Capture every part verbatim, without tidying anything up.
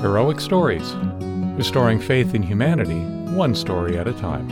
Heroic Stories, restoring faith in humanity, one story at a time.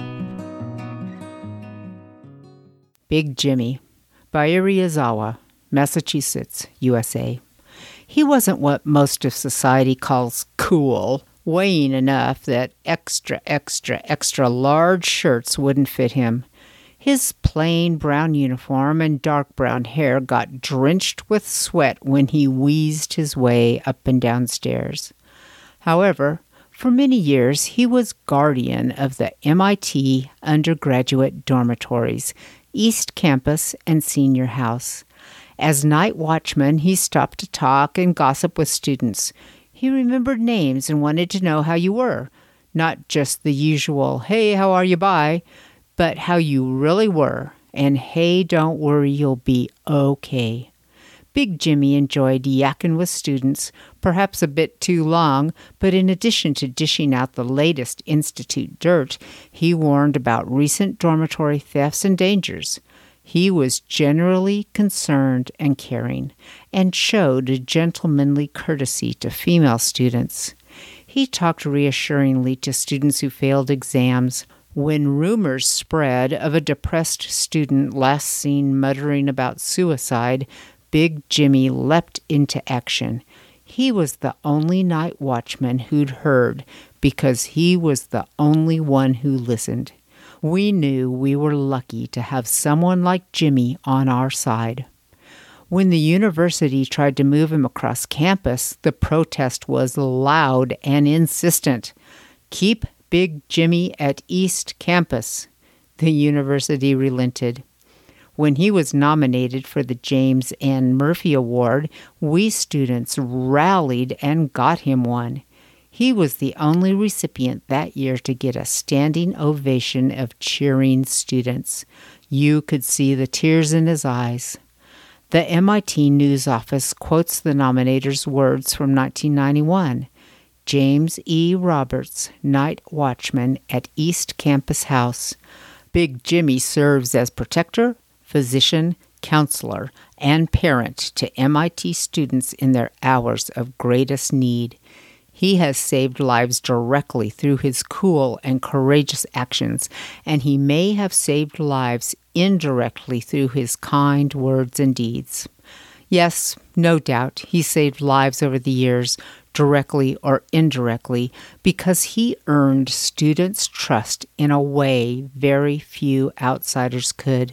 Big Jimmy, by Iriazawa, Massachusetts, U S A. He wasn't what most of society calls cool, weighing enough that extra, extra, extra large shirts wouldn't fit him. His plain brown uniform and dark brown hair got drenched with sweat when he wheezed his way up and down stairs. However, for many years he was guardian of the M I T undergraduate dormitories, East Campus, and Senior House. As night watchman, he stopped to talk and gossip with students. He remembered names and wanted to know how you were, not just the usual, hey, how are you, bye, but how you really were, and hey, don't worry, you'll be okay. Big Jimmy enjoyed yakking with students, perhaps a bit too long, but in addition to dishing out the latest institute dirt, he warned about recent dormitory thefts and dangers. He was generally concerned and caring, and showed a gentlemanly courtesy to female students. He talked reassuringly to students who failed exams. When rumors spread of a depressed student last seen muttering about suicide, Big Jimmy leapt into action. He was the only night watchman who'd heard, because he was the only one who listened. We knew we were lucky to have someone like Jimmy on our side. When the university tried to move him across campus, the protest was loud and insistent. Keep Big Jimmy at East Campus. The university relented. When he was nominated for the James N. Murphy Award, we students rallied and got him one. He was the only recipient that year to get a standing ovation of cheering students. You could see the tears in his eyes. The M I T News Office quotes the nominator's words from nineteen ninety-one. James E. Roberts, night watchman at East Campus House. Big Jimmy serves as protector, physician, counselor, and parent to M I T students in their hours of greatest need. He has saved lives directly through his cool and courageous actions, and he may have saved lives indirectly through his kind words and deeds. Yes, no doubt, he saved lives over the years, directly or indirectly, because he earned students' trust in a way very few outsiders could.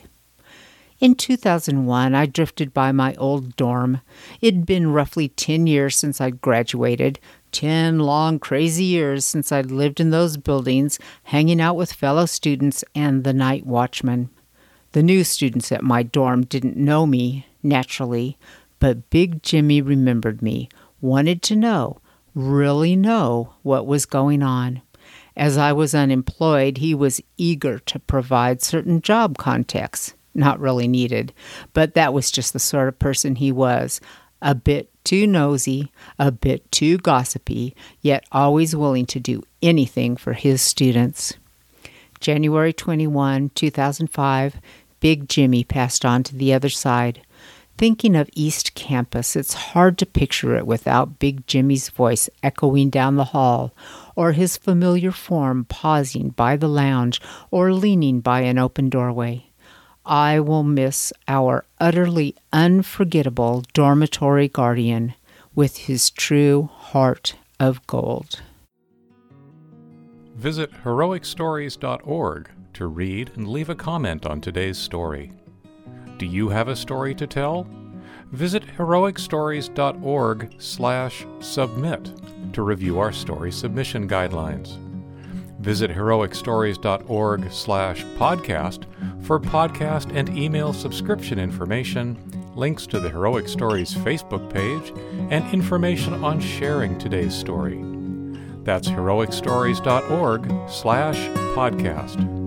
In two thousand one, I drifted by my old dorm. It'd been roughly ten years since I'd graduated, ten long, crazy years since I'd lived in those buildings, hanging out with fellow students and the night watchman. The new students at my dorm didn't know me, naturally, but Big Jimmy remembered me, wanted to know, really know what was going on. As I was unemployed, he was eager to provide certain job contacts. Not really needed, but that was just the sort of person he was. A bit too nosy, a bit too gossipy, yet always willing to do anything for his students. January twenty-first, two thousand five, Big Jimmy passed on to the other side. Thinking of East Campus, it's hard to picture it without Big Jimmy's voice echoing down the hall, or his familiar form pausing by the lounge or leaning by an open doorway. I will miss our utterly unforgettable dormitory guardian with his true heart of gold. Visit heroic stories dot org to read and leave a comment on today's story. Do you have a story to tell? Visit heroic stories dot org slash submit to review our story submission guidelines. Visit heroic stories dot org slash podcast for podcast and email subscription information, links to the Heroic Stories Facebook page, and information on sharing today's story. That's heroic stories dot org slash podcast.